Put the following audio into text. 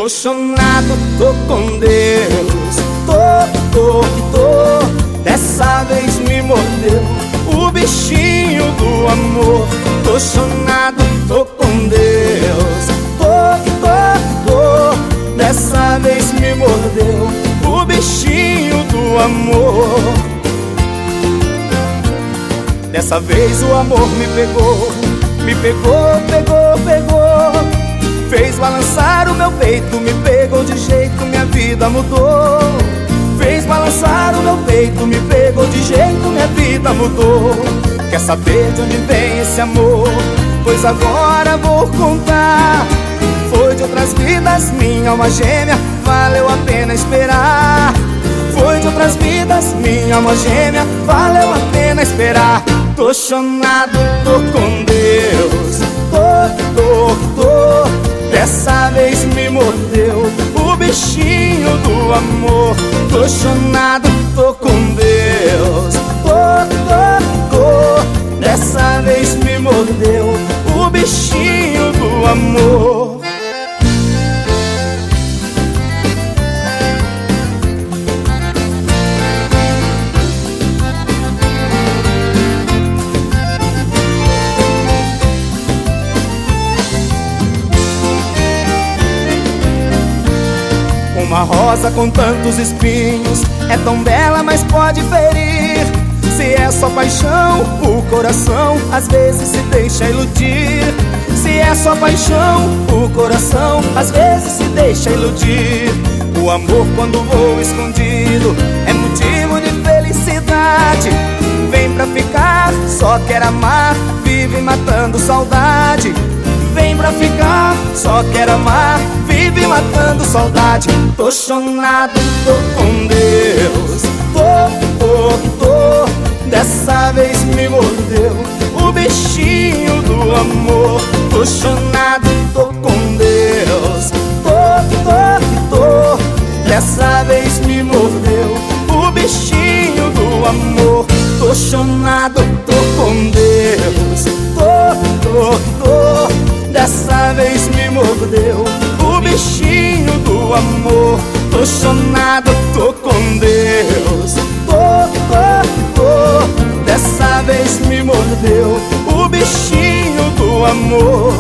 Tô chonado, tô com Deus. Tô. Dessa vez me mordeu o bichinho do amor. Tô chonado, tô com Deus. Tô. Dessa vez me mordeu o bichinho do amor. Dessa vez o amor me pegou. Me pegou. Fez balançar o meu peito, me pegou de jeito, minha vida mudou. Fez balançar o meu peito, me pegou de jeito, minha vida mudou. Quer saber de onde vem esse amor? Pois agora vou contar. Foi de outras vidas, minha alma gêmea, valeu a pena esperar. Foi de outras vidas, minha alma gêmea, valeu a pena esperar. Tô chonado, tô com Deus. Tô. Dessa vez me mordeu o bichinho do amor. Tô chonado, tô com Deus. Tô. Dessa vez me mordeu o bichinho do amor. Uma rosa com tantos espinhos é tão bela, mas pode ferir. Se é só paixão, o coração às vezes se deixa iludir. Se é só paixão, o coração às vezes se deixa iludir. O amor quando voa escondido é motivo de felicidade. Vem pra ficar, só quer amar, vive matando saudade. Vem pra ficar, só quer amar, vive matando saudade. Tô chonado, tô com Deus. Tô. Dessa vez me mordeu o bichinho do amor. Tô chonado, tô com Deus. Tô. Dessa vez me mordeu o bichinho do amor. Tô chonado, tô com Deus. Tô. Dessa vez me mordeu o bichinho do amor. Tô chonado, tô com Deus. Tô. Dessa vez me mordeu o bichinho do amor.